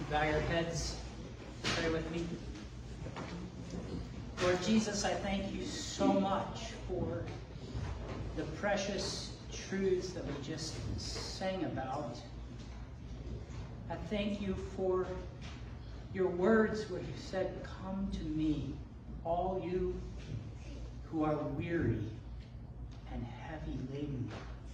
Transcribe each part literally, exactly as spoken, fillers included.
Bow your heads. Pray with me. Lord Jesus, I thank you so much for the precious truths that we just sang about. I thank you for your words where you said, "Come to me, all you who are weary and heavy laden,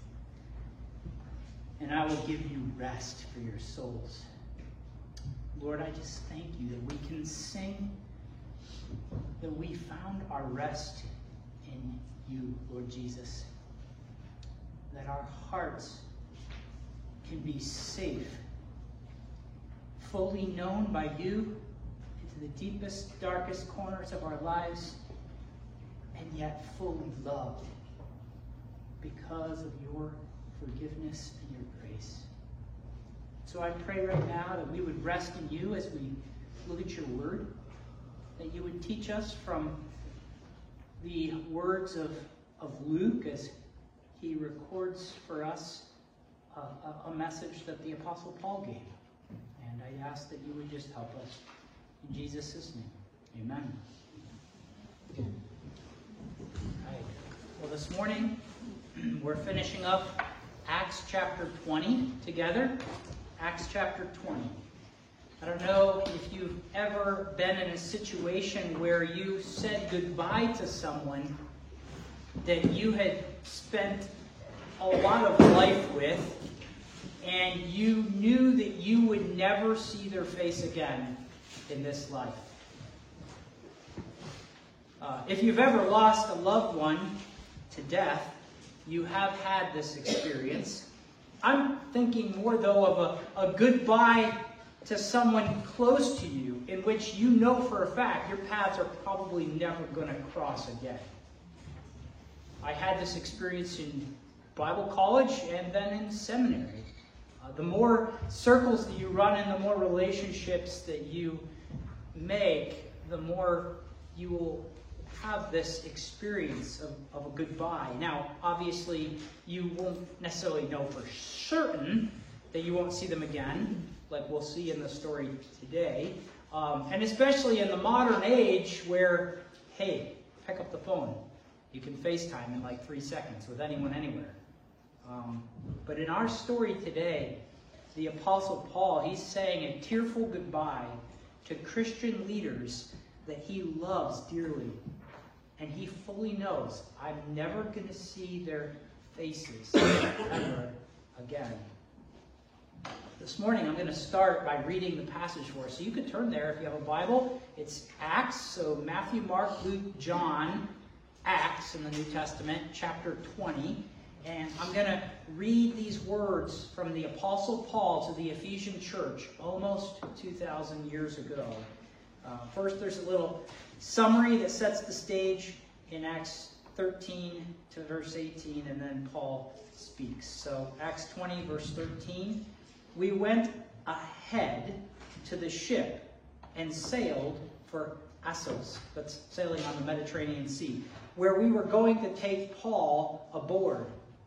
and I will give you rest for your souls." Lord, I just thank you that we can sing that we found our rest in you, Lord Jesus. That our hearts can be safe, fully known by you into the deepest, darkest corners of our lives, and yet fully loved because of your forgiveness and your grace. So I pray right now that we would rest in you as we look at your word, that you would teach us from the words of, of Luke as he records for us a, a, a message that the Apostle Paul gave. And I ask that you would just help us. In Jesus' name, amen. All right. Well, this morning, we're finishing up Acts chapter twenty together. Acts chapter twenty. I don't know if you've ever been in a situation where you said goodbye to someone that you had spent a lot of life with, and you knew that you would never see their face again in this life. Uh, if you've ever lost a loved one to death, you have had this experience. I'm thinking more, though, of a, a goodbye to someone close to you in which you know for a fact your paths are probably never going to cross again. I had this experience in Bible college and then in seminary. Uh, the more circles that you run and the more relationships that you make, the more you will have this experience of, of a goodbye. Now, obviously, you won't necessarily know for certain that you won't see them again, like we'll see in the story today. Um, and especially in the modern age where, hey, pick up the phone. You can FaceTime in like three seconds with anyone anywhere. Um, but in our story today, the Apostle Paul, he's saying a tearful goodbye to Christian leaders that he loves dearly. And he fully knows, I'm never going to see their faces ever again. This morning, I'm going to start by reading the passage for us. So you could turn there if you have a Bible. It's Acts, so Matthew, Mark, Luke, John, Acts in the New Testament, chapter twenty. And I'm going to read these words from the Apostle Paul to the Ephesian church almost two thousand years ago. Uh, first, there's a little summary that sets the stage in Acts thirteen to verse eighteen, and then Paul speaks. So Acts twenty, verse thirteen. We went ahead to the ship and sailed for Assos, that's sailing on the Mediterranean Sea, where we were going to take Paul aboard.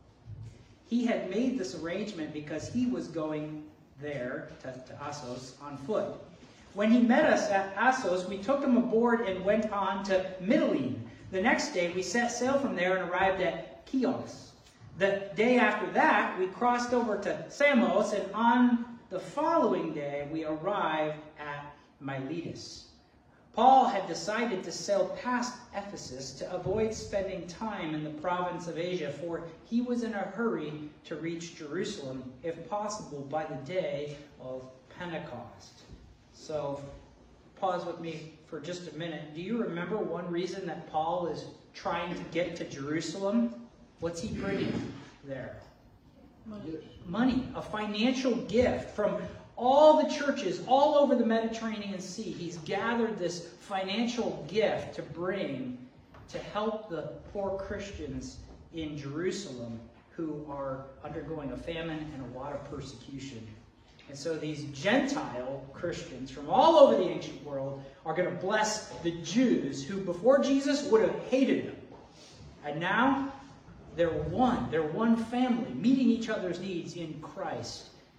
He had made this arrangement because he was going there to, to Assos on foot. When he met us at Assos, we took him aboard and went on to Mytilene. The next day, we set sail from there and arrived at Chios. The day after that, we crossed over to Samos, and on the following day, we arrived at Miletus. Paul had decided to sail past Ephesus to avoid spending time in the province of Asia, for he was in a hurry to reach Jerusalem, if possible, by the day of Pentecost. So, pause with me for just a minute. Do you remember one reason that Paul is trying to get to Jerusalem? What's he bringing there? Money. Money, a financial gift from all the churches all over the Mediterranean Sea. He's gathered this financial gift to bring to help the poor Christians in Jerusalem who are undergoing a famine and a lot of persecution. And so these Gentile Christians from all over the ancient world are going to bless the Jews who before Jesus would have hated them. And now they're one. They're one family, meeting each other's needs in Christ.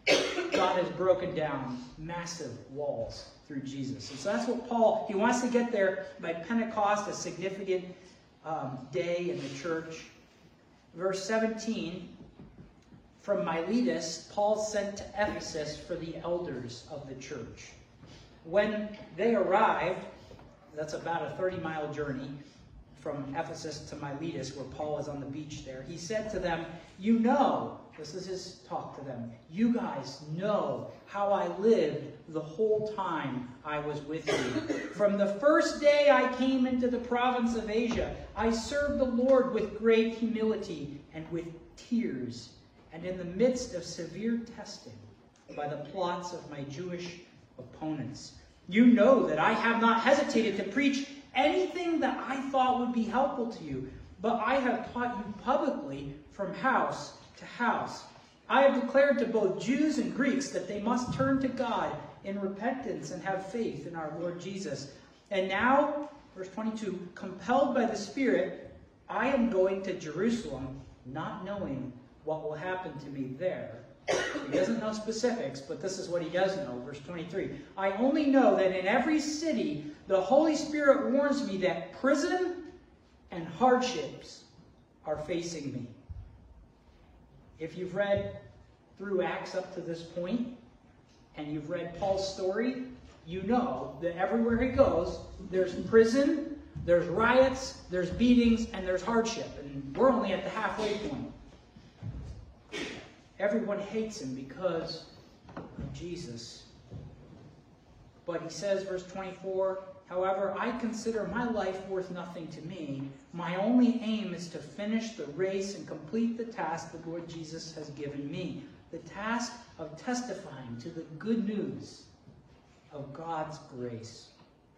God has broken down massive walls through Jesus. And so that's what Paul, he wants to get there by Pentecost, a significant um, day in the church. Verse seventeen, from Miletus, Paul sent to Ephesus for the elders of the church. When they arrived, that's about a thirty mile journey from Ephesus to Miletus, where Paul is on the beach there. He said to them, you know, this is his talk to them, you guys know how I lived the whole time I was with you. From the first day I came into the province of Asia, I served the Lord with great humility and with tears, and in the midst of severe testing by the plots of my Jewish opponents. You know that I have not hesitated to preach anything that I thought would be helpful to you, but I have taught you publicly from house to house. I have declared to both Jews and Greeks that they must turn to God in repentance and have faith in our Lord Jesus. And now, verse twenty-two, compelled by the Spirit, I am going to Jerusalem, not knowing what will happen to me there. He doesn't know specifics, but this is what he does know. Verse twenty-three, I only know that in every city the Holy Spirit warns me that prison and hardships are facing me. If you've read through Acts up to this point, and you've read Paul's story, you know that everywhere he goes, there's prison, there's riots, there's beatings, and there's hardship. And we're only at the halfway point. Everyone hates him because of Jesus. But he says, verse twenty-four, however, I consider my life worth nothing to me. My only aim is to finish the race and complete the task the Lord Jesus has given me. The task of testifying to the good news of God's grace.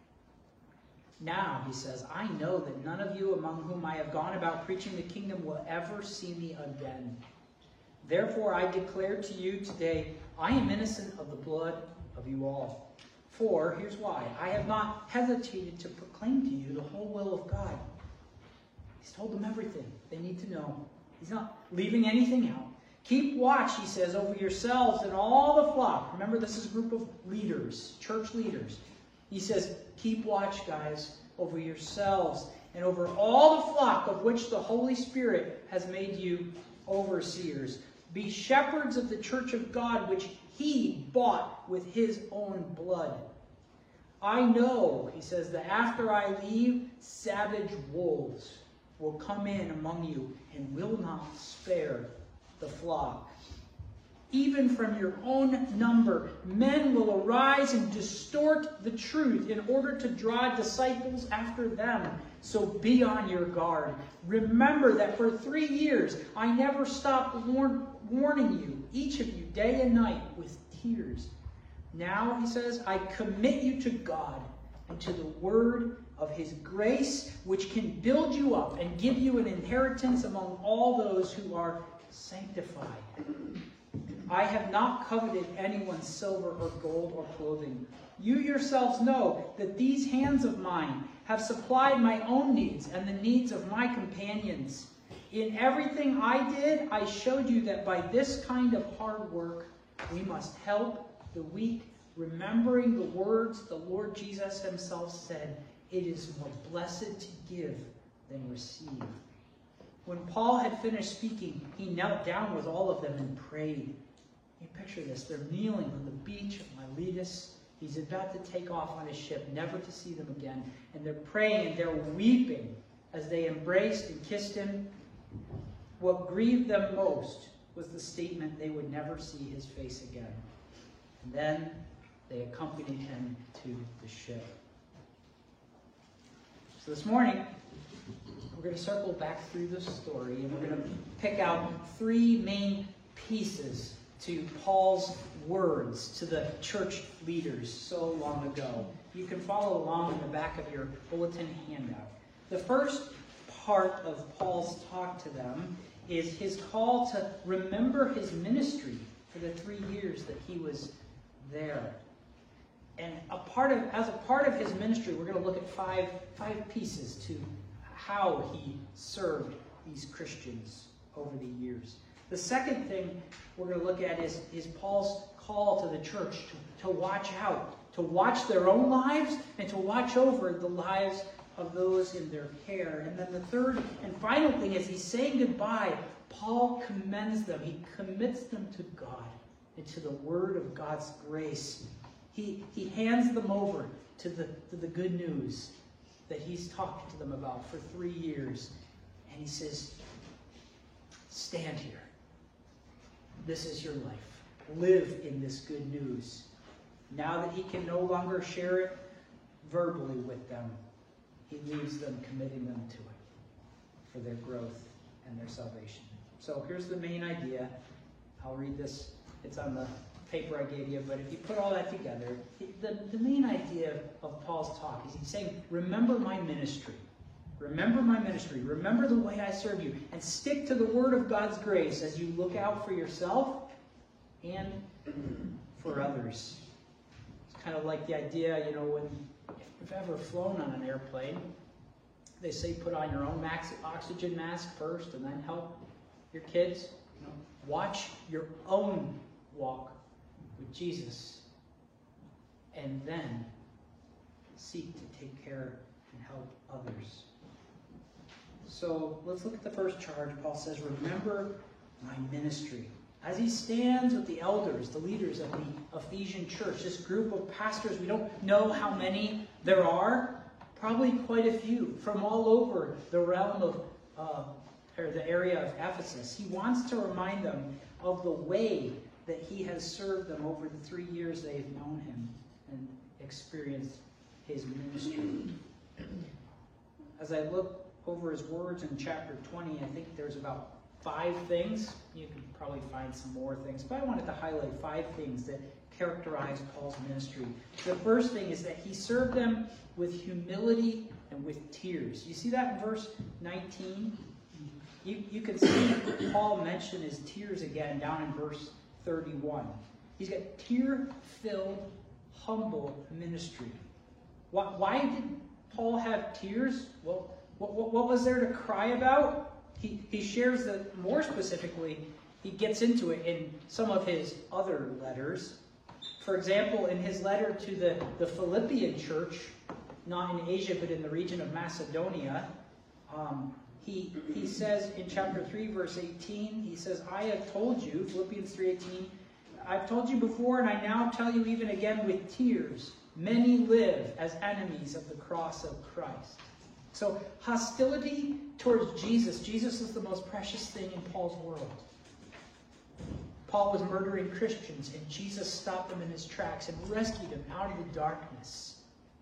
Now, he says, I know that none of you among whom I have gone about preaching the kingdom will ever see me again. Therefore, I declare to you today, I am innocent of the blood of you all. For, here's why, I have not hesitated to proclaim to you the whole will of God. He's told them everything they need to know. He's not leaving anything out. Keep watch, he says, over yourselves and all the flock. Remember, this is a group of leaders, church leaders. He says, keep watch, guys, over yourselves and over all the flock of which the Holy Spirit has made you overseers. Be shepherds of the church of God, which he bought with his own blood. I know, he says, that after I leave, savage wolves will come in among you and will not spare the flock. Even from your own number, men will arise and distort the truth in order to draw disciples after them. So be on your guard. Remember that for three years I never stopped warn warning you, each of you, day and night, with tears. Now, he says, I commit you to God and to the word of his grace, which can build you up and give you an inheritance among all those who are sanctified. I have not coveted anyone's silver or gold or clothing. You yourselves know that these hands of mine have supplied my own needs and the needs of my companions. In everything I did, I showed you that by this kind of hard work, we must help the weak, remembering the words the Lord Jesus himself said, it is more blessed to give than receive. When Paul had finished speaking, he knelt down with all of them and prayed. You picture this. They're kneeling on the beach of Miletus. He's about to take off on his ship, never to see them again. And they're praying and they're weeping as they embraced and kissed him. What grieved them most was the statement they would never see his face again. And then they accompanied him to the ship. So this morning, we're going to circle back through the story and we're going to pick out three main pieces to Paul's words to the church leaders so long ago. You can follow along in the back of your bulletin handout. The first part of Paul's talk to them is his call to remember his ministry for the three years that he was there. And a part of, as a part of his ministry, we're going to look at five, five pieces to how he served these Christians over the years. The second thing we're going to look at is, is Paul's call to the church to, to watch out, to watch their own lives and to watch over the lives of those in their care. And then the third and final thing is he's saying goodbye. Paul commends them. He commits them to God and to the word of God's grace. He, he hands them over to the, to the good news that he's talked to them about for three years. And he says, stand here. This is your life. Live in this good news. Now that he can no longer share it verbally with them, he leaves them, committing them to it for their growth and their salvation. So here's the main idea. I'll read this. It's on the paper I gave you, but if you put all that together, the, the main idea of Paul's talk is he's saying, remember my ministry. Remember my ministry. Remember the way I serve you. And stick to the word of God's grace as you look out for yourself and for others. It's kind of like the idea, you know, when if you've ever flown on an airplane, they say put on your own max oxygen mask first and then help your kids. You know, watch your own walk with Jesus and then seek to take care and help others. So let's look at the first charge. Paul says, remember my ministry. As he stands with the elders, the leaders of the Ephesian church, this group of pastors, we don't know how many there are, probably quite a few from all over the realm of, uh, or the area of Ephesus. He wants to remind them of the way that he has served them over the three years they've known him and experienced his ministry. As I look over his words in chapter twenty, I think there's about five things. You could probably find some more things, but I wanted to highlight five things that characterize Paul's ministry. The first thing is that he served them with humility and with tears. You see that in verse nineteen? You, you can see Paul mention his tears again down in verse thirty-one. He's got tear-filled, humble ministry. Why, why did Paul have tears? Well, what, what, what was there to cry about? He, he shares that more specifically, he gets into it in some of his other letters. For example, in his letter to the, the Philippian church, not in Asia, but in the region of Macedonia, um, he, he says in chapter three, verse eighteen, he says, I have told you, Philippians three eighteen, I've told you before, and I now tell you even again with tears, many live as enemies of the cross of Christ. So hostility towards Jesus. Jesus is the most precious thing in Paul's world. Paul was murdering Christians, and Jesus stopped him in his tracks and rescued him out of the darkness.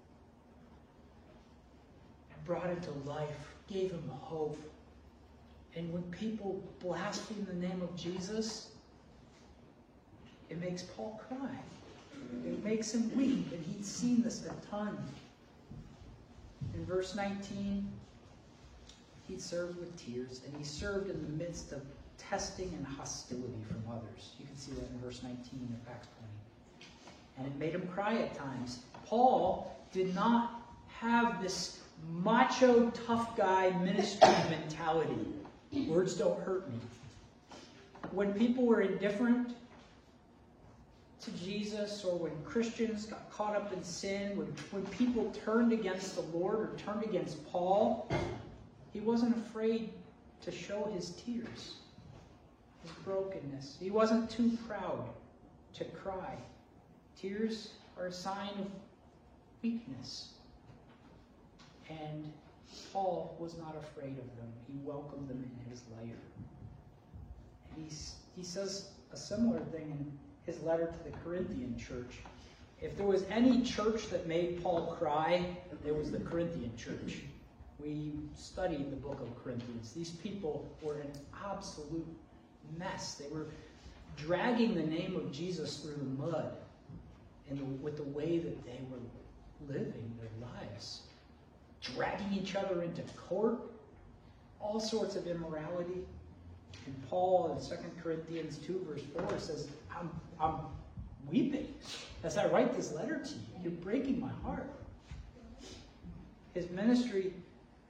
And brought him to life, gave him hope. And when people blaspheme the name of Jesus, it makes Paul cry. It makes him weep, and he'd seen this a ton. In verse nineteen, he served with tears, and he served in the midst of testing and hostility from others. You can see that in verse nineteen of Acts twenty. And it made him cry at times. Paul did not have this macho, tough guy ministry mentality. Words don't hurt me. When people were indifferent to Jesus, or when Christians got caught up in sin, when, when people turned against the Lord or turned against Paul, he wasn't afraid to show his tears, his brokenness. He wasn't too proud to cry. Tears are a sign of weakness. And Paul was not afraid of them. He welcomed them in his life. And he's, he says a similar thing in his letter to the Corinthian church. If there was any church that made Paul cry, it was the Corinthian church. We studied the book of Corinthians. These people were an absolute mess. They were dragging the name of Jesus through the mud in the, with the way that they were living their lives. Dragging each other into court, all sorts of immorality. And Paul in Second Corinthians two, verse four says, I'm, I'm weeping as I write this letter to you. You're breaking my heart. His ministry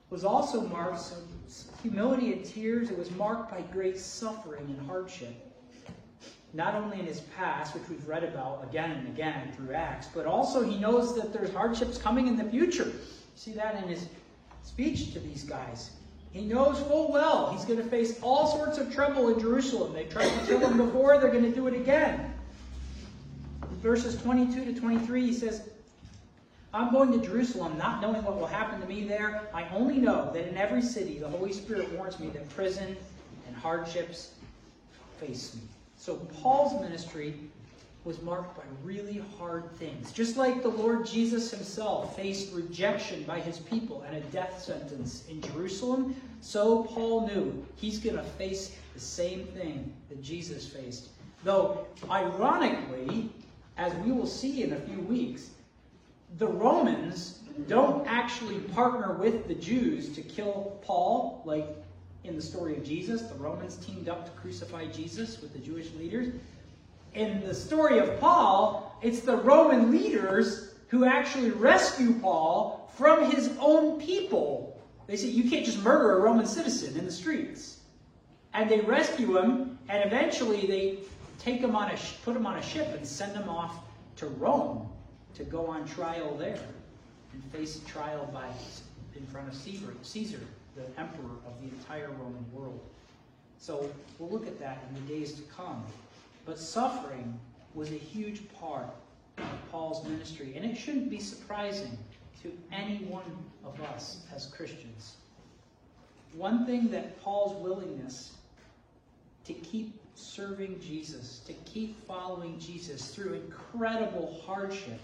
was also marked, so humility and tears, it was marked by great suffering and hardship. Not only in his past, which we've read about again and again through Acts, but also he knows that there's hardships coming in the future. You see that in his speech to these guys. He knows full well he's going to face all sorts of trouble in Jerusalem. They tried to kill him before, they're going to do it again. In verses twenty-two to twenty-three, he says, I'm going to Jerusalem, not knowing what will happen to me there. I only know that in every city the Holy Spirit warns me that prison and hardships face me. So Paul's ministry was marked by really hard things. Just like the Lord Jesus himself faced rejection by his people and a death sentence in Jerusalem, so Paul knew he's going to face the same thing that Jesus faced. Though, ironically, as we will see in a few weeks, the Romans don't actually partner with the Jews to kill Paul, like in the story of Jesus. The Romans teamed up to crucify Jesus with the Jewish leaders. In the story of Paul, it's the Roman leaders who actually rescue Paul from his own people. They say, you can't just murder a Roman citizen in the streets. And they rescue him, and eventually they take him on a, put him on a ship and send him off to Rome to go on trial there and face a trial by in front of Caesar, Caesar, the emperor of the entire Roman world. So we'll look at that in the days to come. But suffering was a huge part of Paul's ministry, and it shouldn't be surprising to any one of us as Christians. One thing that Paul's willingness to keep serving Jesus, to keep following Jesus through incredible hardship,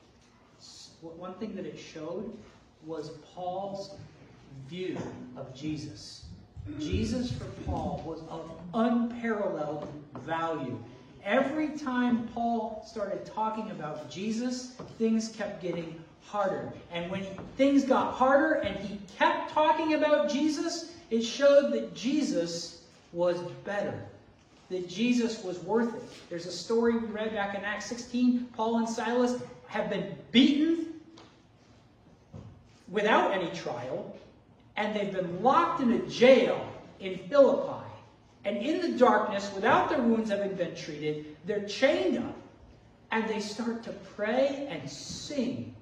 one thing that it showed was Paul's view of Jesus. Jesus for Paul was of unparalleled value. Every time Paul started talking about Jesus, things kept getting harder. And when things got harder and he kept talking about Jesus, it showed that Jesus was better, that Jesus was worth it. There's a story we read back in Acts sixteen. Paul and Silas have been beaten without any trial, and they've been locked in a jail in Philippi. And in the darkness, without their wounds having been treated, they're chained up, and they start to pray and sing,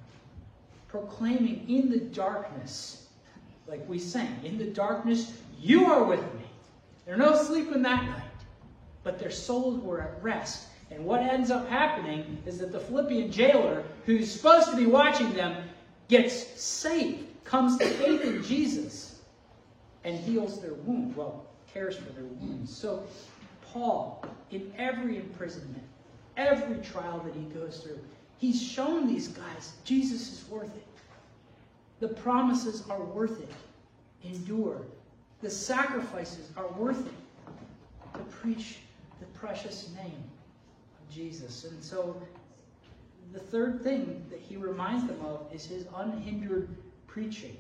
proclaiming in the darkness, like we sang, in the darkness, you are with me. There's no sleeping that night, but their souls were at rest. And what ends up happening is that the Philippian jailer, who's supposed to be watching them, gets saved, comes to faith in Jesus, and heals their wound. Well, cares for their wounds. So Paul, in every imprisonment, every trial that he goes through, he's shown these guys Jesus is worth it. The promises are worth it. Endure. The sacrifices are worth it to preach the precious name of Jesus. And so the third thing that he reminds them of is his unhindered preaching.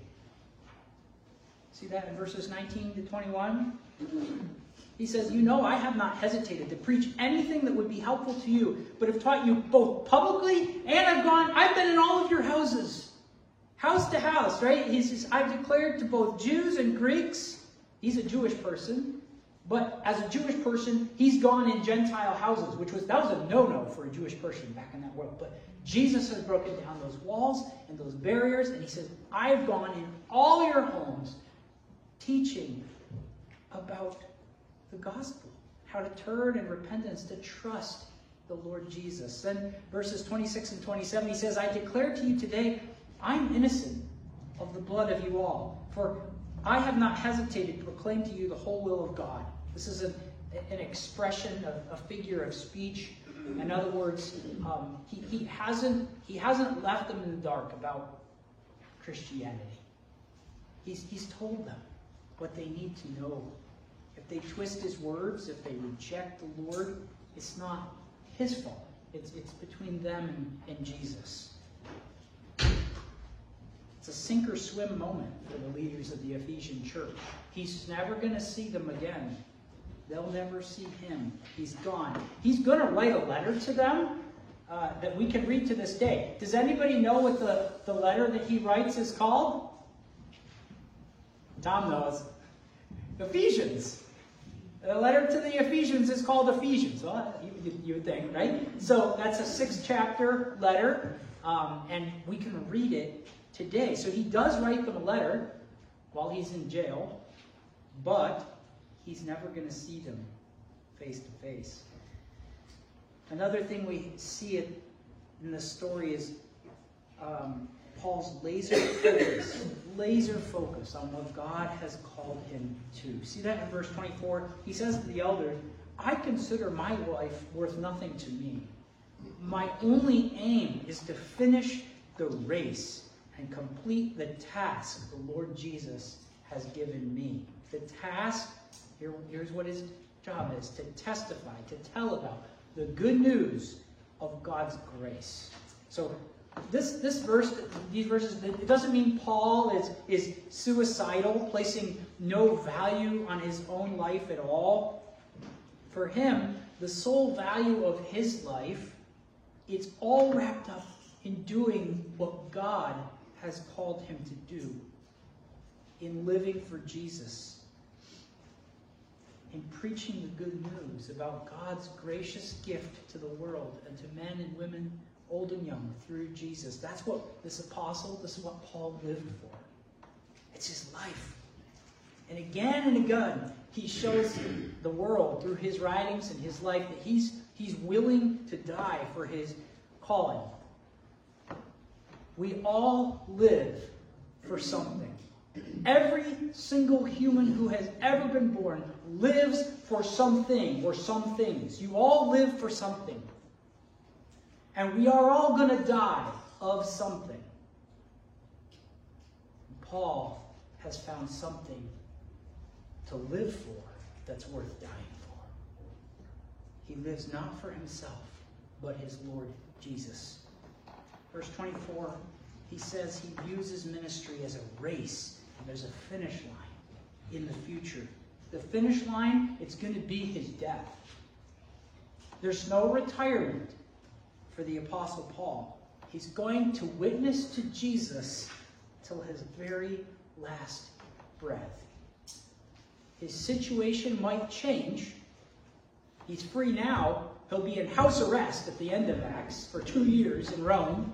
See that in verses nineteen to twenty-one? He says, you know, I have not hesitated to preach anything that would be helpful to you, but have taught you both publicly, and I've gone, I've been in all of your houses, house to house, right? He says, I've declared to both Jews and Greeks. He's a Jewish person, but as a Jewish person, he's gone in Gentile houses, which was, that was a no-no for a Jewish person back in that world. But Jesus has broken down those walls and those barriers, and he says, I've gone in all your homes teaching about the gospel, how to turn in repentance, to trust the Lord Jesus. Then verses twenty-six and twenty-seven, he says, I declare to you today, I'm innocent of the blood of you all, for I have not hesitated to proclaim to you the whole will of God. This is an, an expression, of, a figure of speech. In other words, um, he, he, hasn't, he hasn't left them in the dark about Christianity. He's, he's told them what they need to know. If they twist his words, if they reject the Lord, it's not his fault. It's, it's between them and, and Jesus. It's a sink or swim moment for the leaders of the Ephesian church. He's never going to see them again. They'll never see him. He's gone. He's going to write a letter to them uh, that we can read to this day. Does anybody know what the, the letter that he writes is called? Tom knows. Ephesians. The letter to the Ephesians is called Ephesians. Well, you, you would think, right? So that's a six-chapter letter, um, and we can read it today. So he does write them a letter while he's in jail, but he's never going to see them face to face. Another thing we see it in the story is um, Paul's laser focus, laser focus on what God has called him to. See that in verse twenty-four? He says to the elders, I consider my life worth nothing to me. My only aim is to finish the race and complete the task the Lord Jesus has given me. The task, here, here's what his job is, to testify, to tell about the good news of God's grace. So this, this verse, these verses, it doesn't mean Paul is, is suicidal, placing no value on his own life at all. For him, the sole value of his life, it's all wrapped up in doing what God has called him to do, in living for Jesus, in preaching the good news about God's gracious gift to the world and to men and women, old and young, through Jesus. That's what this apostle, this is what Paul lived for. It's his life. And again and again, he shows the world through his writings and his life that he's, he's willing to die for his calling. We all live for something. Every single human who has ever been born lives for something or some things. You all live for something. And we are all going to die of something. Paul has found something to live for that's worth dying for. He lives not for himself, but his Lord Jesus. Verse twenty-four, he says he views his ministry as a race, and there's a finish line in the future. The finish line, it's going to be his death. There's no retirement for the Apostle Paul. He's going to witness to Jesus till his very last breath. His situation might change. He's free now. He'll be in house arrest at the end of Acts for two years in Rome.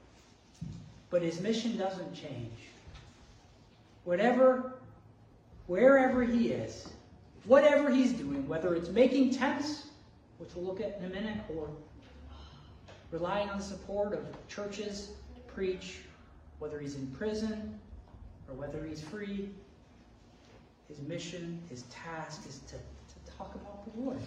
But his mission doesn't change. Whatever, wherever he is, whatever he's doing, whether it's making tents, which we'll look at in a minute, or relying on the support of churches to preach, whether he's in prison or whether he's free, his mission, his task is to, to talk about the Lord,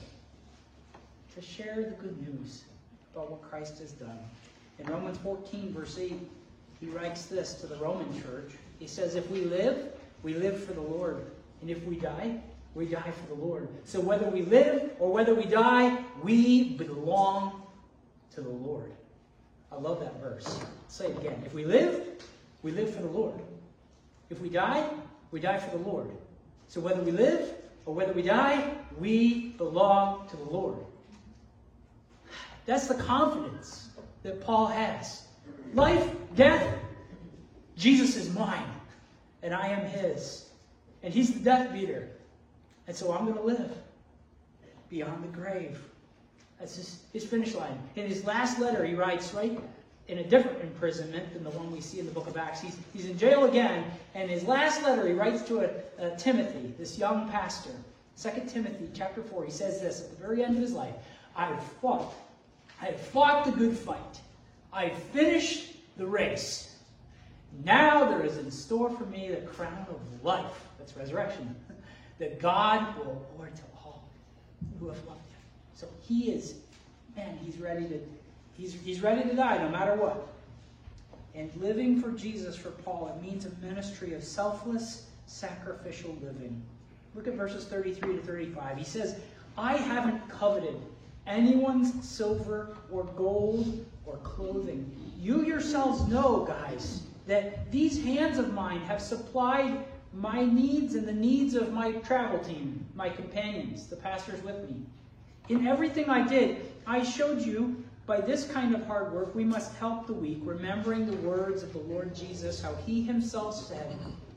to share the good news about what Christ has done. In Romans fourteen, verse eight, he writes this to the Roman church. He says, if we live, we live for the Lord. And if we die, we die for the Lord. So whether we live or whether we die, we belong to the Lord. I love that verse. I'll say it again. If we live, we live for the Lord. If we die, we die for the Lord. So whether we live or whether we die, we belong to the Lord. That's the confidence that Paul has. Life, death, Jesus is mine, and I am his. And he's the death beater. And so I'm going to live beyond the grave. That's his, his finish line. In his last letter, he writes, right, in a different imprisonment than the one we see in the book of Acts. He's, he's in jail again, and in his last letter, he writes to a, a Timothy, this young pastor. Second Timothy chapter four, he says this at the very end of his life. I have fought. I have fought the good fight. I have finished the race. Now there is in store for me the crown of life. That's resurrection. That God will award to all who have loved him. So he is, man, he's ready to, he's, he's ready to die no matter what. And living for Jesus for Paul, it means a ministry of selfless, sacrificial living. Look at verses thirty-three to thirty-five. He says, I haven't coveted anyone's silver or gold or clothing. You yourselves know, guys, that these hands of mine have supplied my needs and the needs of my travel team, my companions, the pastors with me. In everything I did, I showed you by this kind of hard work we must help the weak, remembering the words of the Lord Jesus, how he himself said,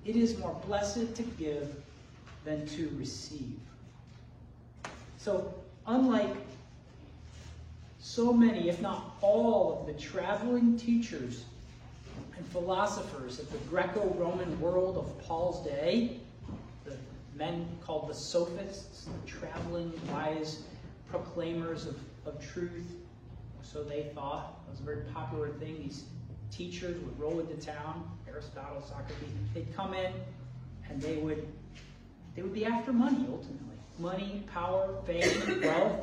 It is more blessed to give than to receive. So, unlike so many, if not all, of the traveling teachers and philosophers of the Greco-Roman world of Paul's day, the men called the sophists, the traveling wise proclaimers of, of truth, so they thought. It was a very popular thing. These teachers would roll into town, Aristotle, Socrates, they'd come in and they would they would be after money ultimately. Money, power, fame, wealth.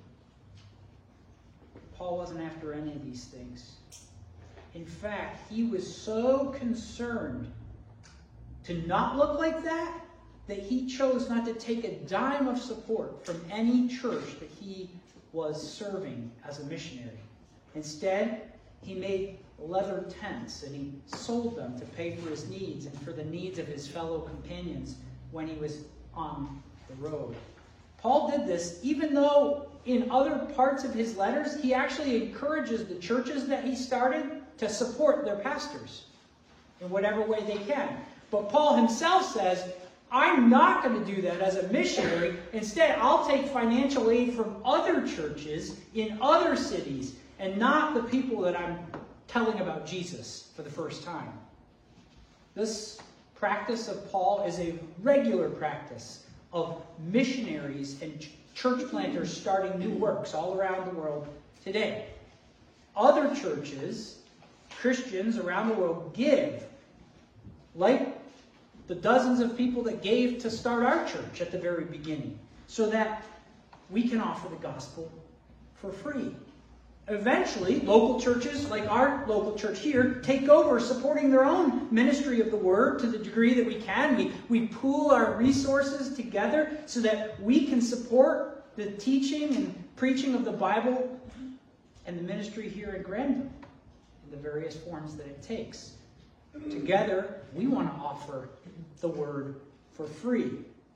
Paul wasn't after any of these things. In fact, he was so concerned to not look like that, that he chose not to take a dime of support from any church that he was serving as a missionary. Instead, he made leather tents and he sold them to pay for his needs and for the needs of his fellow companions when he was on the road. Paul did this even though in other parts of his letters, he actually encourages the churches that he started to support their pastors in whatever way they can. But Paul himself says, I'm not going to do that as a missionary. Instead, I'll take financial aid from other churches in other cities and not the people that I'm telling about Jesus for the first time. This practice of Paul is a regular practice of missionaries and church planters starting new works all around the world today. Other churches, Christians around the world, give, like the dozens of people that gave to start our church at the very beginning, so that we can offer the gospel for free. Eventually, local churches, like our local church here, take over supporting their own ministry of the word to the degree that we can. We, we pool our resources together so that we can support the teaching and preaching of the Bible and the ministry here in Granville in the various forms that it takes. Together, we want to offer the word for free.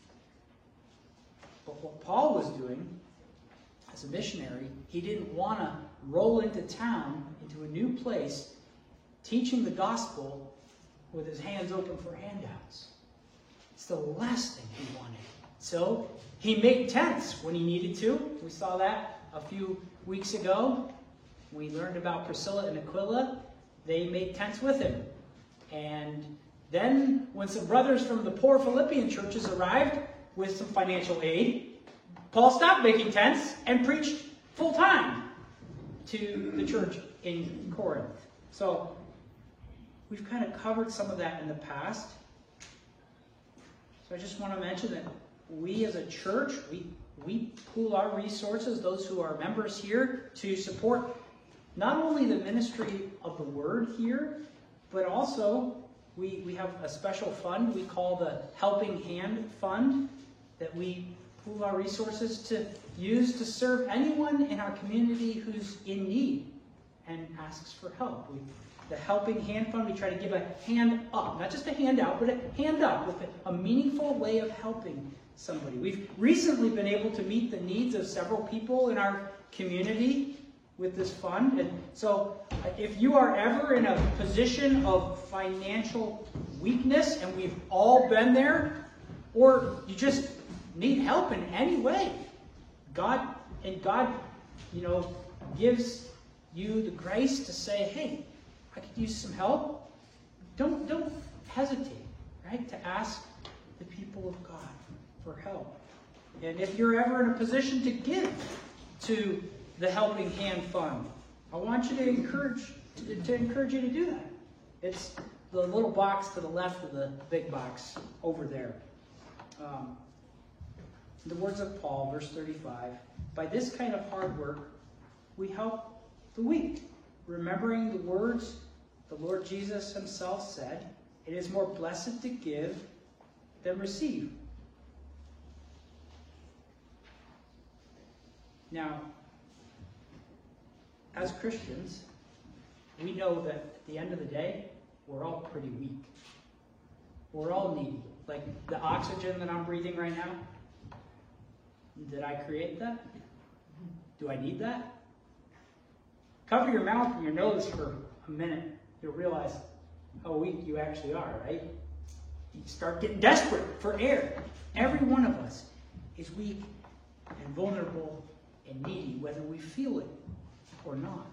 But what Paul was doing as a missionary, he didn't want to roll into town, into a new place, teaching the gospel with his hands open for handouts. It's the last thing he wanted. So he made tents when he needed to. We saw that a few weeks ago. We learned about Priscilla and Aquila. They made tents with him. And then when some brothers from the poor Philippian churches arrived with some financial aid, Paul stopped making tents and preached full time to the church in Corinth. So we've kind of covered some of that in the past. So I just want to mention that we as a church, we, we pool our resources, those who are members here, to support not only the ministry of the word here, but also we, we have a special fund we call the Helping Hand Fund that we pool our resources to use to serve anyone in our community who's in need and asks for help. We, the Helping Hand Fund, we try to give a hand up, not just a hand out, but a hand up with a, a meaningful way of helping somebody. We've recently been able to meet the needs of several people in our community with this fund. And so if you are ever in a position of financial weakness, and we've all been there, or you just need help in any way, God, and God, you know, gives you the grace to say, hey, I could use some help. Don't, don't hesitate, right, to ask the people of God for help. And if you're ever in a position to give to the Helping Hand Fund, I want you to encourage, to, to encourage you to do that. It's the little box to the left of the big box over there. Um, the words of Paul, verse thirty-five, by this kind of hard work, we help the weak, remembering the words the Lord Jesus himself said, it is more blessed to give than receive. Now, as Christians, we know that at the end of the day, we're all pretty weak. We're all needy. Like the oxygen that I'm breathing right now, did I create that? Do I need that? Cover your mouth and your nose for a minute. You'll realize how weak you actually are, right? you start getting desperate for air. Every one of us is weak and vulnerable and needy, whether we feel it or not.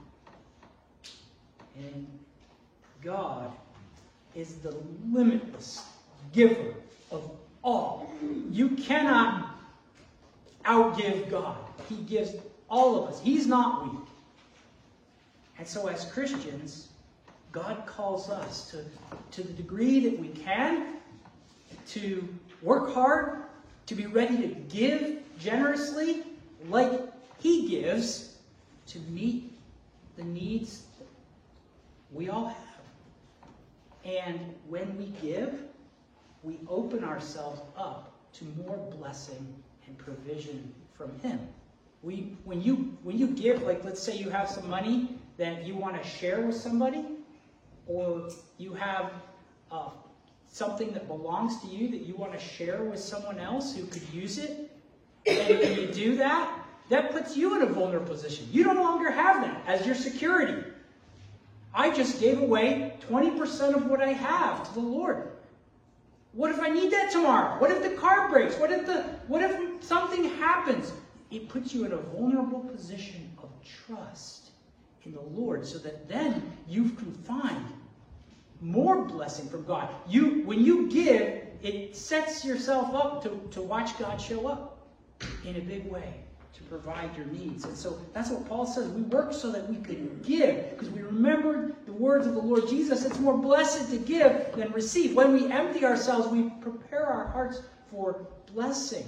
And God is the limitless giver of all. You cannot outgive God. He gives all of us. He's not weak. And so as Christians, God calls us to, to the degree that we can, to work hard, to be ready to give generously like He gives, to meet the needs that we all have. And when we give, we open ourselves up to more blessing and provision from Him. We, when you when you give, like let's say you have some money that you want to share with somebody, or you have uh, something that belongs to you that you want to share with someone else who could use it, and, and you do that, that puts you in a vulnerable position. You no longer have that as your security. I just gave away twenty percent of what I have to the Lord. What if I need that tomorrow? What if the car breaks? What if the what if something happens? It puts you in a vulnerable position of trust in the Lord, so that then you can find more blessing from God. You, when you give, it sets yourself up to, to watch God show up in a big way to provide your needs. And so that's what Paul says. We work so that we could give, because we remembered the words of the Lord Jesus. It's more blessed to give than receive. When we empty ourselves, we prepare our hearts for blessing.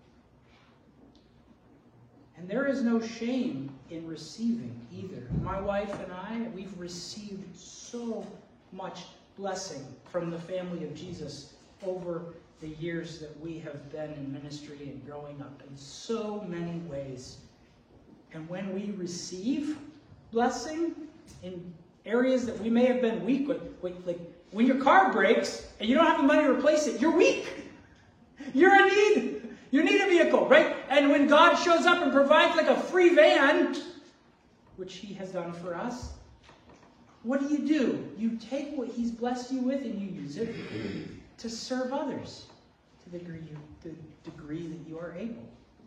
And there is no shame in receiving either. My wife and I, we've received so much blessing from the family of Jesus over the years that we have been in ministry and growing up in so many ways. And when we receive blessing in areas that we may have been weak with, like when your car breaks and you don't have the money to replace it, you're weak. You're in need. You need a vehicle, right? And when God shows up and provides like a free van, which He has done for us, what do you do? You take what He's blessed you with and you use it to serve others to the degree, you, the degree that you are able.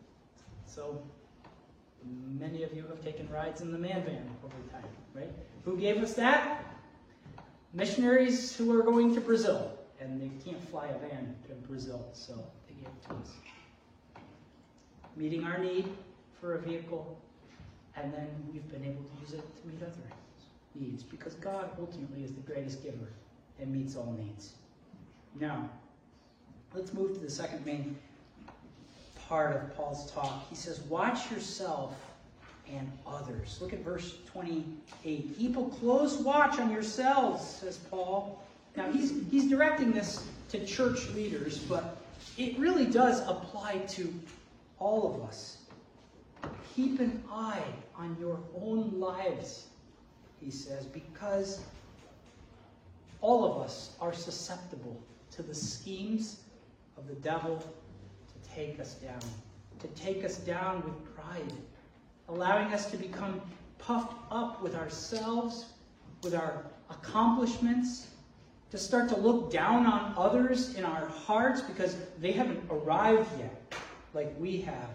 So many of you have taken rides in the man van over time, right? Who gave us that? Missionaries who are going to Brazil, and they can't fly a van to Brazil, so they gave it to us. Meeting our need for a vehicle, and then we've been able to use it to meet other needs, because God ultimately is the greatest giver and meets all needs. Now, let's move to the second main part of Paul's talk. He says, watch yourself and others. Look at verse twenty-eight. Keep a close watch on yourselves, says Paul. Now, he's, he's directing this to church leaders, but it really does apply to all of us. Keep an eye on your own lives, he says, because all of us are susceptible to the schemes of the devil to take us down, to take us down with pride, allowing us to become puffed up with ourselves, with our accomplishments, to start to look down on others in our hearts because they haven't arrived yet like we have.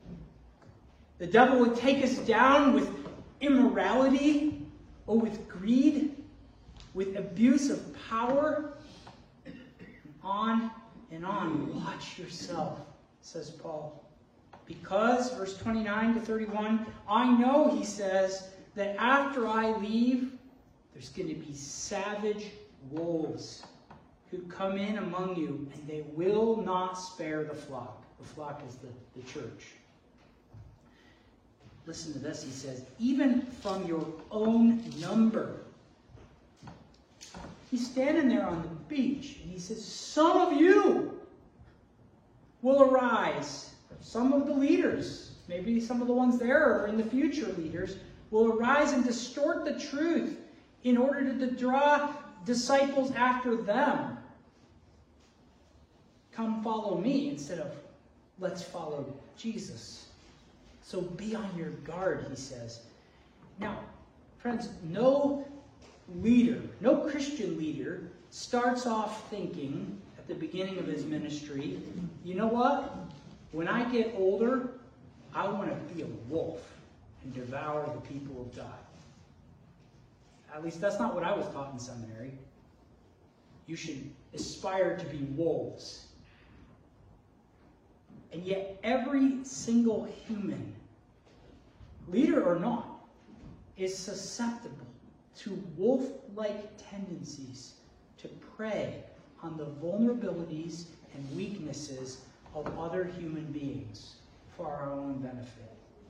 The devil would take us down with immorality or with greed, with abuse of power, and on and on. Watch yourself, says Paul. Because, verse twenty-nine to thirty-one, I know, he says, that after I leave, there's going to be savage wolves who come in among you, and they will not spare the flock. The flock is the, the church. Listen to this, he says, even from your own number. He's standing there on the beach, and he says, some of you will arise. Some of the leaders, maybe some of the ones there or in the future leaders, will arise and distort the truth in order to, to draw disciples after them. Come follow me instead of let's follow Jesus. So be on your guard, he says. Now, friends, no leader, no Christian leader starts off thinking at the beginning of his ministry, you know what? When I get older, I want to be a wolf and devour the people of God. At least that's not what I was taught in seminary. You should aspire to be wolves. And yet every single human, leader or not, is susceptible to wolf-like tendencies to prey on the vulnerabilities and weaknesses of other human beings for our own benefit.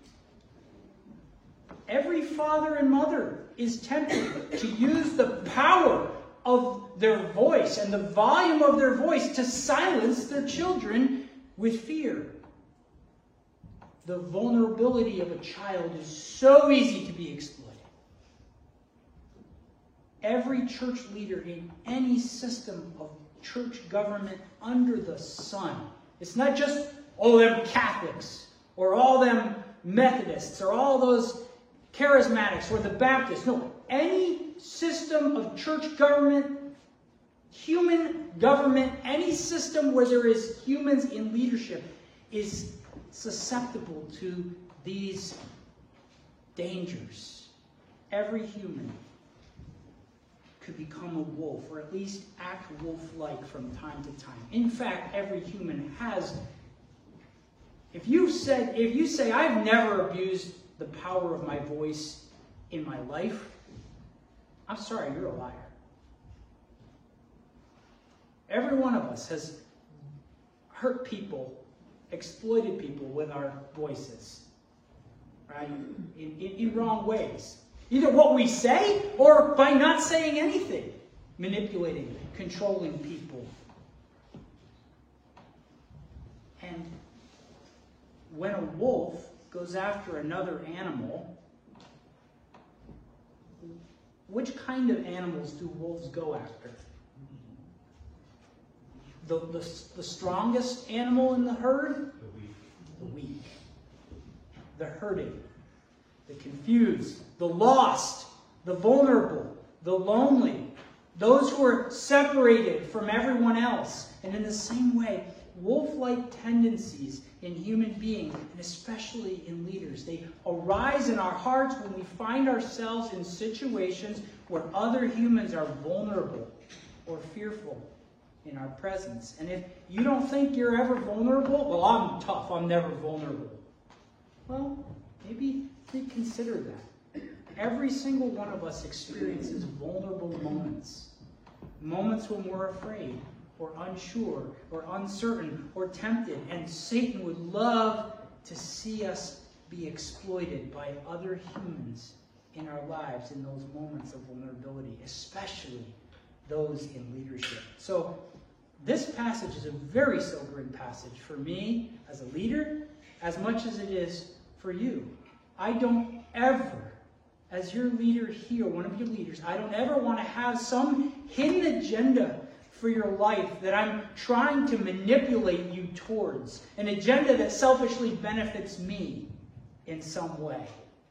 Every father and mother is tempted to use the power of their voice and the volume of their voice to silence their children with fear. The vulnerability of a child is so easy to be exploited. Every church leader in any system of church government under the sun, it's not just all them Catholics or all them Methodists or all those charismatics or the Baptists. No, any system of church government, human government, any system where there is humans in leadership is susceptible to these dangers. Every human could become a wolf, or at least act wolf-like from time to time. In fact, every human has. If you said, if you say, I've never abused the power of my voice in my life, I'm sorry, you're a liar. Every one of us has hurt people, exploited people with our voices, right? In, in, in wrong ways. Either what we say or by not saying anything. Manipulating, controlling people. And when a wolf goes after another animal, which kind of animals do wolves go after? The, the, the strongest animal in the herd? The weak. The weak. The hurting. The confused. The lost. The vulnerable. The lonely. Those who are separated from everyone else. And in the same way, wolf-like tendencies in human beings, and especially in leaders, they arise in our hearts when we find ourselves in situations where other humans are vulnerable or fearful in our presence. And if you don't think you're ever vulnerable, well, I'm tough, I'm never vulnerable. Well, maybe reconsider that. Every single one of us experiences vulnerable moments. Moments when we're afraid, or unsure, or uncertain, or tempted. And Satan would love to see us be exploited by other humans in our lives in those moments of vulnerability, especially those in leadership. So this passage is a very sobering passage for me as a leader, as much as it is for you. I don't ever, as your leader here, one of your leaders, I don't ever want to have some hidden agenda for your life that I'm trying to manipulate you towards. An agenda that selfishly benefits me in some way.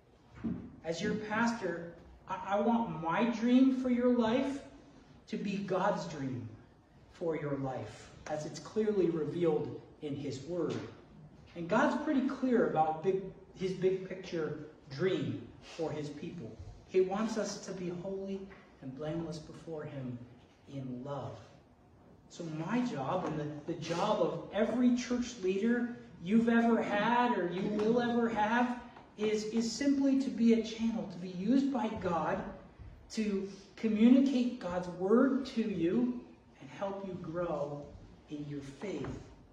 As your pastor, I, I want my dream for your life to be God's dream for your life, as it's clearly revealed in His Word. And God's pretty clear about big, His big picture dream for His people. He wants us to be holy and blameless before Him in love. So my job, and the, the job of every church leader you've ever had or you will ever have, is, is simply to be a channel, to be used by God to communicate God's Word to you and help you grow in your faith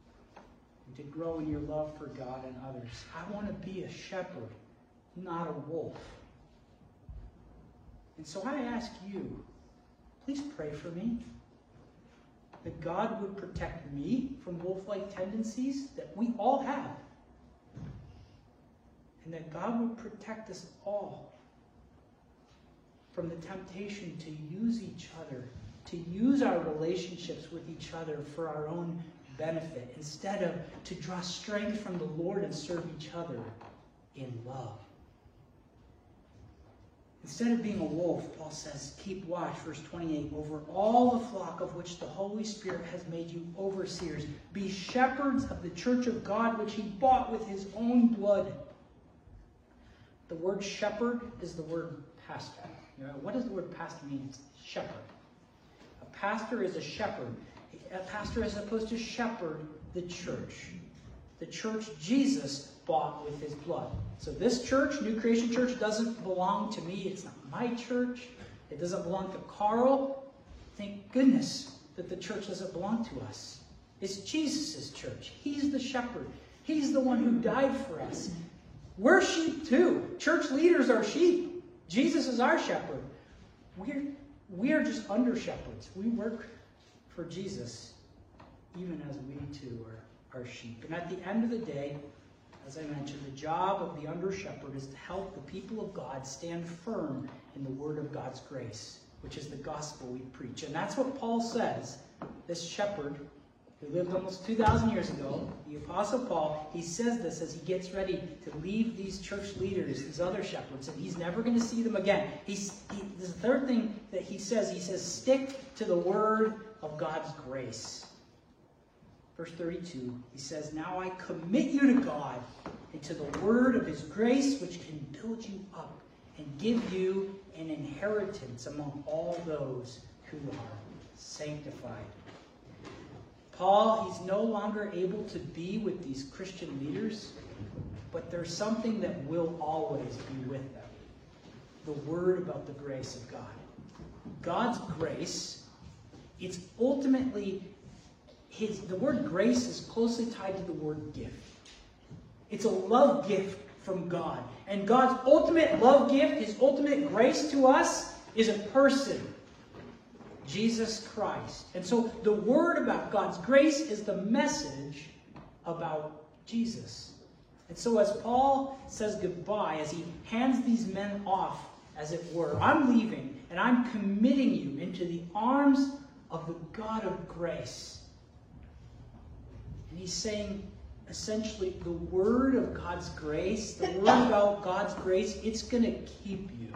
and to grow in your love for God and others. I want to be a shepherd, not a wolf. And so I ask you, please pray for me, that God would protect me from wolf-like tendencies that we all have. And that God would protect us all from the temptation to use each other, to use our relationships with each other for our own benefit, instead of to draw strength from the Lord and serve each other in love. Instead of being a wolf, Paul says, keep watch, verse twenty-eight, over all the flock of which the Holy Spirit has made you overseers. Be shepherds of the church of God, which he bought with his own blood. The word shepherd is the word pastor. You know, what does the word pastor mean? It's shepherd. A pastor is a shepherd. A pastor is supposed to shepherd the church. The church Jesus bought with his blood. So this church, New Creation Church, doesn't belong to me. It's not my church. It doesn't belong to Carl. Thank goodness that the church doesn't belong to us. It's Jesus' church. He's the shepherd. He's the one who died for us. We're sheep too. Church leaders are sheep. Jesus is our shepherd. We're, we are just under shepherds. We work for Jesus, even as we too are, are sheep. And at the end of the day, as I mentioned, the job of the under shepherd is to help the people of God stand firm in the word of God's grace, which is the gospel we preach. And that's what Paul says. This shepherd who lived almost two thousand years ago, the Apostle Paul, he says this as he gets ready to leave these church leaders, these other shepherds, and he's never going to see them again. He's, he, the third thing that he says, he says, stick to the word of God's grace. Verse thirty-two, he says, now I commit you to God and to the word of his grace, which can build you up and give you an inheritance among all those who are sanctified. Paul, he's no longer able to be with these Christian leaders, but there's something that will always be with them. The word about the grace of God. God's grace, it's ultimately, his, the word grace is closely tied to the word gift. It's a love gift from God. And God's ultimate love gift, his ultimate grace to us, is a person. Jesus Christ. And so the word about God's grace is the message about Jesus. And so as Paul says goodbye, as he hands these men off, as it were, I'm leaving and I'm committing you into the arms of the God of grace. And he's saying, essentially, the word of God's grace, the word about God's grace, it's going to keep you.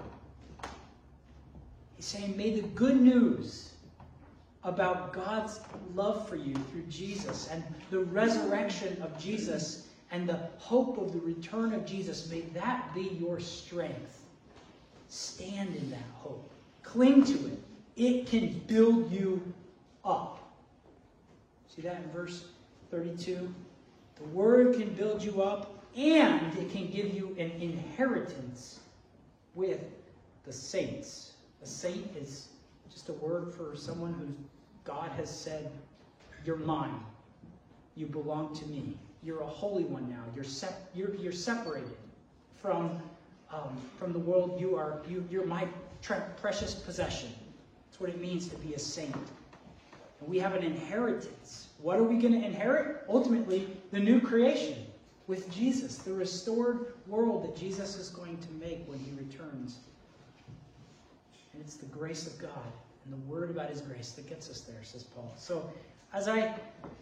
He's saying, may the good news about God's love for you through Jesus and the resurrection of Jesus and the hope of the return of Jesus, may that be your strength. Stand in that hope. Cling to it. It can build you up. See that in verse thirty-two? The word can build you up and it can give you an inheritance with the saints. A saint is just a word for someone who God has said, you're mine. You belong to me. You're a holy one now. You're sep you're, you're separated from, um, from the world. You are, you, you're my precious possession. That's what it means to be a saint. And we have an inheritance. What are we going to inherit? Ultimately, the new creation with Jesus, the restored world that Jesus is going to make when he returns. And it's the grace of God and the word about his grace that gets us there, says Paul. So as I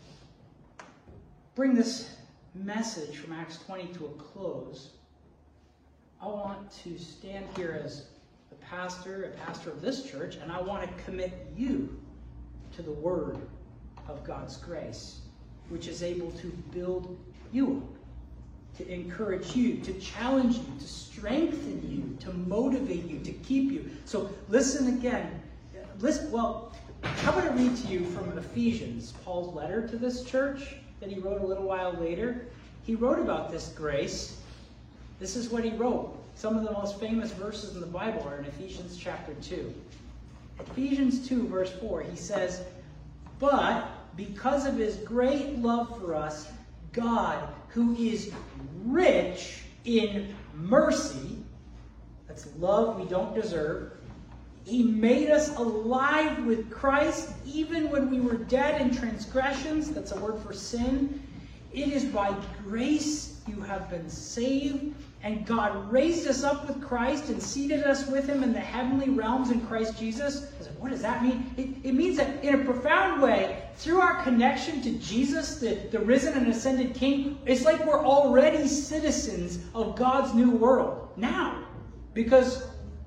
bring this message from Acts twenty to a close, I want to stand here as a pastor, a pastor of this church, and I want to commit you to the word of God's grace, which is able to build you up, to encourage you, to challenge you, to strengthen you, to motivate you, to keep you. So listen again. Listen, well, how about I read to you from Ephesians, Paul's letter to this church that he wrote a little while later. He wrote about this grace. This is what he wrote. Some of the most famous verses in the Bible are in Ephesians chapter two. Ephesians two, verse four, he says, but because of his great love for us, God, who is rich in mercy, that's love we don't deserve, he made us alive with Christ even when we were dead in transgressions. That's a word for sin. It is by grace you have been saved. And God raised us up with Christ and seated us with him in the heavenly realms in Christ Jesus. I said, what does that mean? It, it means that in a profound way, through our connection to Jesus, the, the risen and ascended King, it's like we're already citizens of God's new world now. Because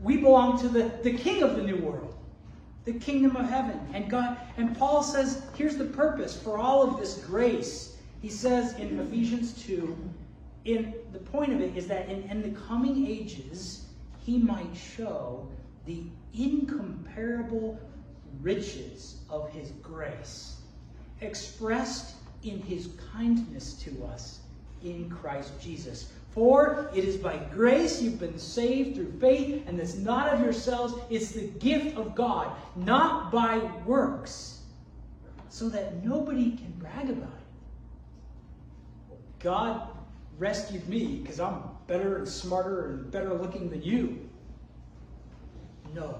We belong to the, the king of the new world, the kingdom of heaven. And God, and Paul says, here's the purpose for all of this grace. He says in Ephesians two, in the point of it is that in, in the coming ages, he might show the incomparable riches of his grace, expressed in his kindness to us in Christ Jesus. For it is by grace you've been saved through faith, and it's not of yourselves, it's the gift of God, not by works, so that nobody can brag about it. God rescued me because I'm better and smarter and better looking than you. No.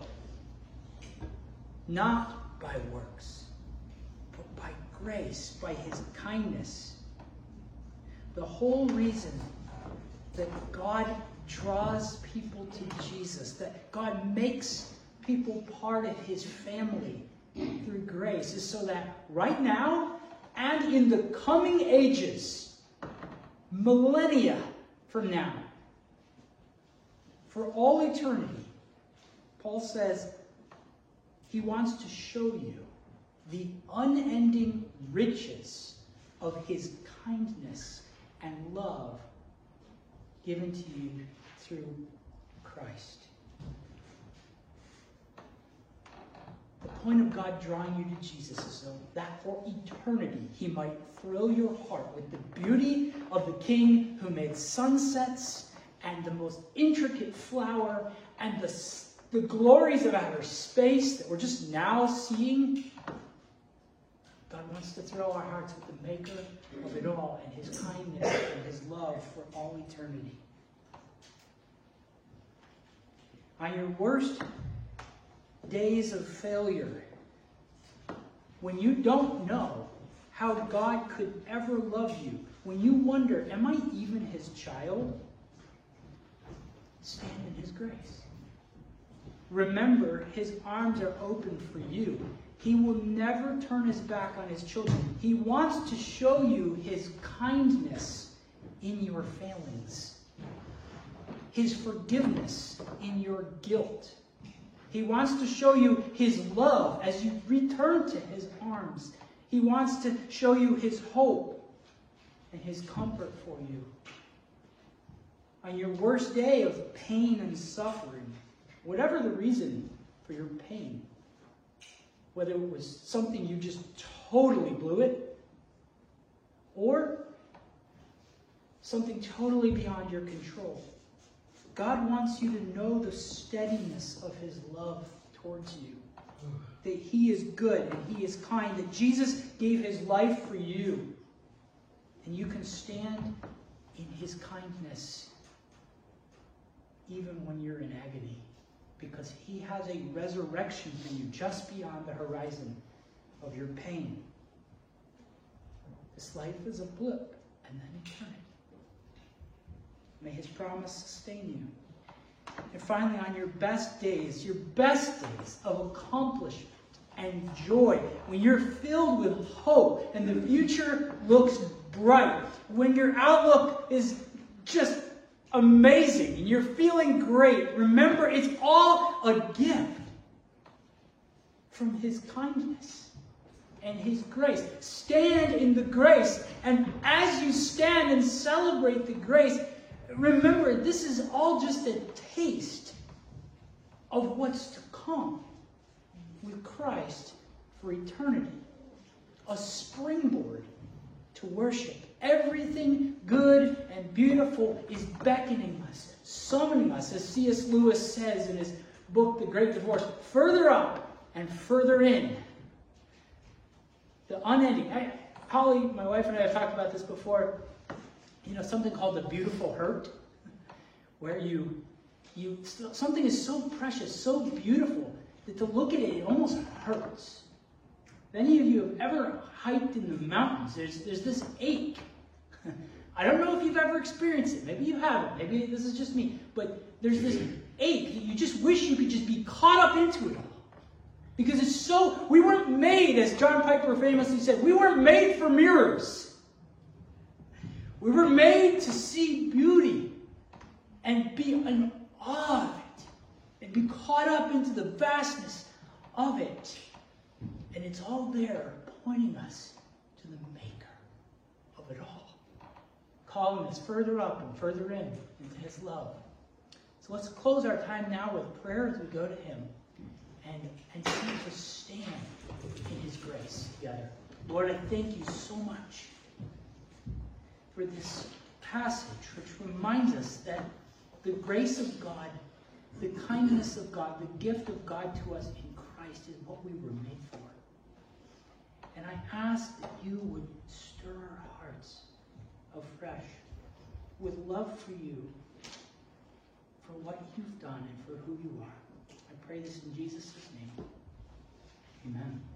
Not by works, but by grace, by his kindness. The whole reason that God draws people to Jesus, that God makes people part of his family through grace, is so that right now and in the coming ages, millennia from now, for all eternity, Paul says he wants to show you the unending riches of his kindness and love given to you through Christ. The point of God drawing you to Jesus is so that for eternity he might thrill your heart with the beauty of the King who made sunsets and the most intricate flower and the, the glories of outer space that we're just now seeing. God wants to thrill our hearts with the maker of it all and his kindness and his love for all eternity. On your worst days of failure, when you don't know how God could ever love you, when you wonder, am I even his child? Stand in his grace. Remember, his arms are open for you. He will never turn his back on his children. He wants to show you his kindness in your failings, his forgiveness in your guilt. He wants to show you his love as you return to his arms. He wants to show you his hope and his comfort for you. On your worst day of pain and suffering, whatever the reason for your pain, whether it was something you just totally blew it, or something totally beyond your control, God wants you to know the steadiness of his love towards you. That he is good and he is kind. That Jesus gave his life for you. And you can stand in his kindness even when you're in agony. Because he has a resurrection for you just beyond the horizon of your pain. This life is a blip and then eternity. May his promise sustain you. And finally, on your best days, your best days of accomplishment and joy, when you're filled with hope and the future looks bright, when your outlook is just amazing and you're feeling great, remember it's all a gift from his kindness and his grace. Stand in the grace, and as you stand and celebrate the grace, remember, this is all just a taste of what's to come with Christ for eternity. A springboard to worship. Everything good and beautiful is beckoning us, summoning us, as C S Lewis says in his book, The Great Divorce, further up and further in. The unending. I, Holly, my wife and I have talked about this before. You know, something called the beautiful hurt, where you, you, something is so precious, so beautiful, that to look at it, it almost hurts. If any of you have ever hiked in the mountains, there's, there's this ache. I don't know if you've ever experienced it. Maybe you haven't. Maybe this is just me. But there's this ache that you just wish you could just be caught up into it all. Because it's so, we weren't made, as John Piper famously said, we weren't made for mirrors. We were made to see beauty and be in awe of it be caught up into the vastness of it. And it's all there pointing us to the maker of it all, calling us further up and further in into his love. So let's close our time now with prayer as we go to him and, and seek to stand in his grace together. Lord, I thank you so much for this passage, which reminds us that the grace of God, the kindness of God, the gift of God to us in Christ is what we were made for. And I ask that you would stir our hearts afresh with love for you, for what you've done and for who you are. I pray this in Jesus' name. Amen.